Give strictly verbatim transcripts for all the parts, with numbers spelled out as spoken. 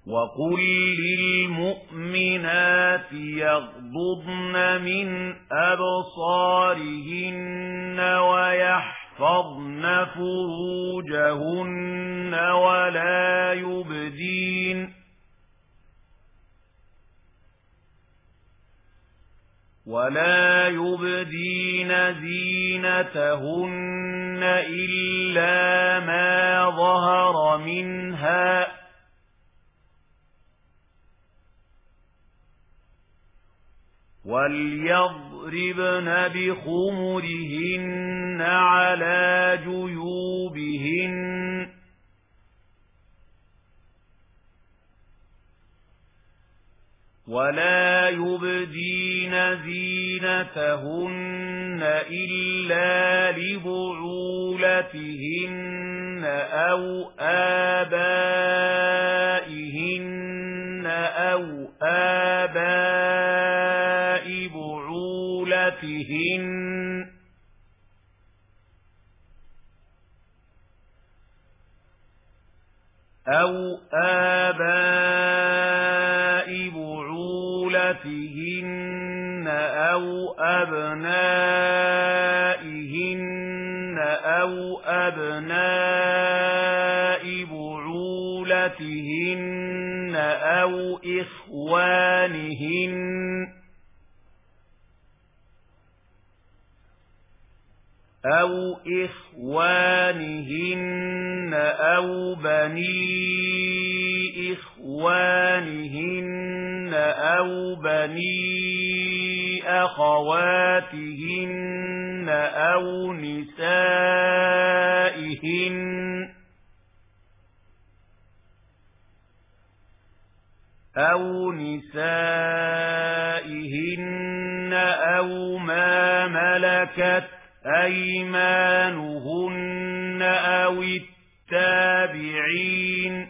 وقل للمؤمنات يغضضن من أبصارهن ويحفظن فروجهن ولا يبدين ولا يبدين زينتهن إلا ما ظهر منها وليضربن بخمرهن على جيوبهن ولا يبدين زينتهن إلا لبعولتهن أو آبائهن أو آباء بعولتهن أو آباء بعولتهن أو أبنائهن أو أبناء بعولتهن أو إخوانهن أو إخوانهن أو بني إخوانهن أو بني أخواتهن أو نسائهن أو نسائهن أو ما ملكت أيمانهن أو التابعين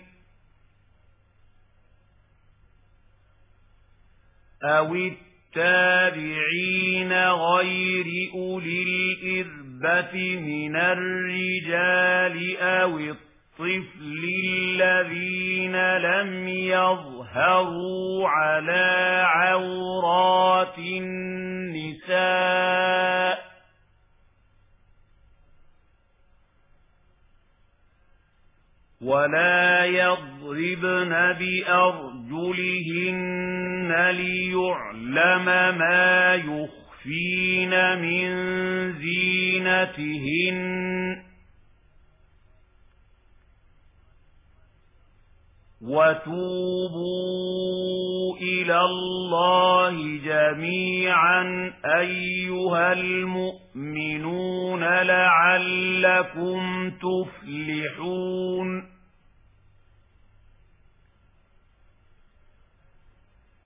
أو التابعين غير أولي الإربة من الرجال أو الطفل الذين لم يظهروا على عورات النساء ولا يضربن بأرجلهن ليعلم ما يخفين من زينتهن وتوبوا إلى الله جميعا أيها المؤمنون لعلكم تفلحون